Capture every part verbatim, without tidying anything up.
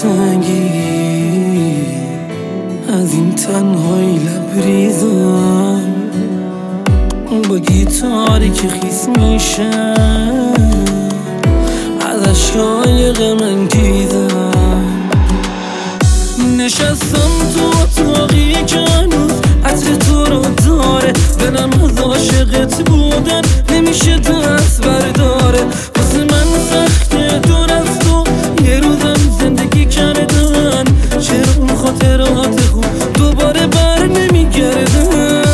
سنگی از این تنهایی لبریزم با گیتاری که خیس میشه از اشکای غم انگیزم. نشستم تو اتاقی که هنوز عطر تو رو داره، دلم از عاشقت بودن نمیشه دست برداره. واسه من سخته دور از تو یه روزم زندگی کردن، چرا اون خاطرات خوب دوباره بر نمیگردن.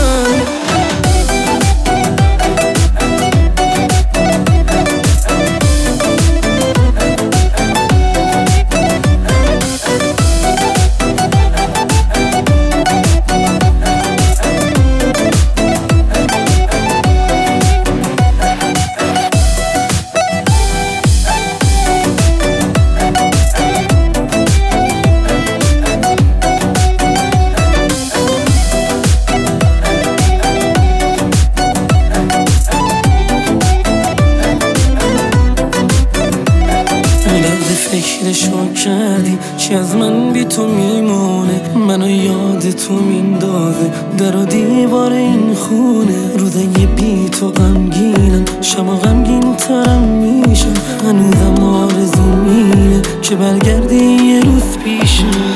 فکرشو کردی چی از من بی تو میمونه، منو یاد تو میندازه در و دیوار این خونه. روزای بی تو غمگینم، شما غمگین ترم میشم، هنوزم آرزو مینه که برگردی یه روز پیشم.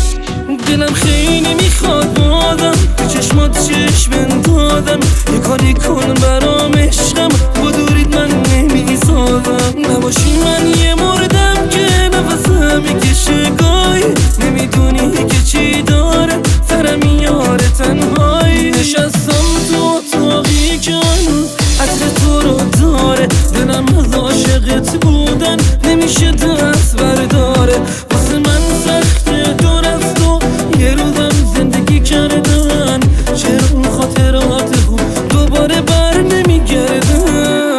دلم خیلی میخواد بادم به چشمات چشم اندازم، یه کاری کن برام عشقم، با دورید من نمیسازم. نباشی من یه مردم که نفسم میکشه گاهی، نمیدونی که چی داره سرم یاره تنهایی. نشستم تو اتاقی که هنوز عطر تو رو داره، دلم از عاشقت بودن نمیشه دست برداره. واسه من سخته دور از تو یه روزم زندگی کردن، چرا اون خاطرات خوب دوباره بر نمیگردن.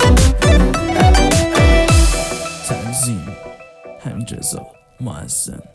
همین رضا معظم.